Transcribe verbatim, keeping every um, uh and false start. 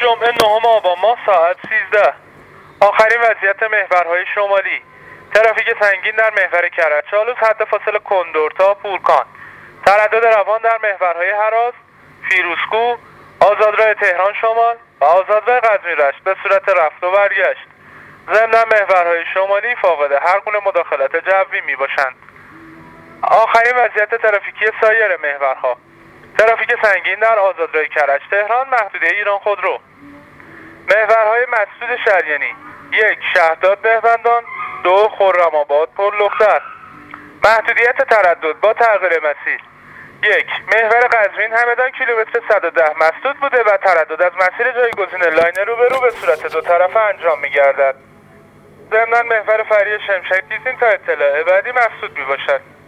جمعه نهم آبان ماه ساعت سیزده. آخرین وضعیت محورهای شمالی: ترافیک سنگین در محور کرج چالوس حد فاصله کندور تا پورکان. تردد روان در محورهای هراس، فیروزکوه، آزادراه تهران شمال و آزادراه قزوین رشت به صورت رفت و برگشت. ضمن محورهای شمالی فاقد هر گونه مداخلت جوی می باشند. آخرین وضعیت ترافیکی سایر محورها: ترافیک سنگین در آزادراه کرج تهران محدوده ایران خودرو. محورهای مسدود شریانی: یک شهرداد مهربندان، دو خرم‌آباد پرلختر. محدودیت تردد با تغییر مسیر: یک محور قزوین همدان کیلومتر صد و ده مسدود بوده و تردد از مسیر جایگزین لاین روبرو به صورت دو طرفه انجام می گردد. ضمن محور فری شمشک دیزین تا اطلاع بعدی مسدود می باشد.